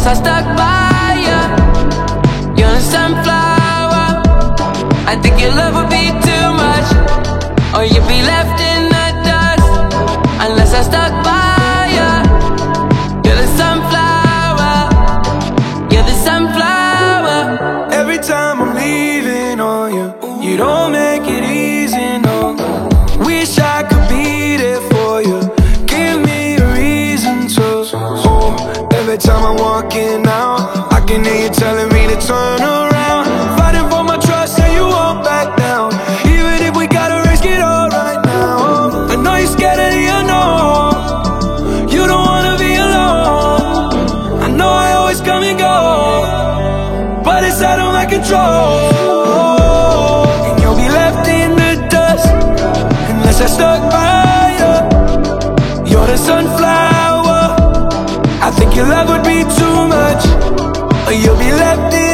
I stuck by you. You're a sunflower. I think your love would be too much, or you'd be left in the dust unless I stuck by you. You're the sunflower. You're the sunflower. Every time I'm leaving on you, you don't make it easy, no. Wish I could be there for you. Give me a reason to. Oh, every time I'm walking out, I can hear you telling me to turn around. Fighting for my trust and you won't back down. Even if we gotta risk it all right now. I know you're scared of the unknown. You don't wanna be alone. I know I always come and go, but it's out of my control. And you'll be left in the dust unless I stuck by you. You're the sunflower. I think your love would be too much, or you'll be left in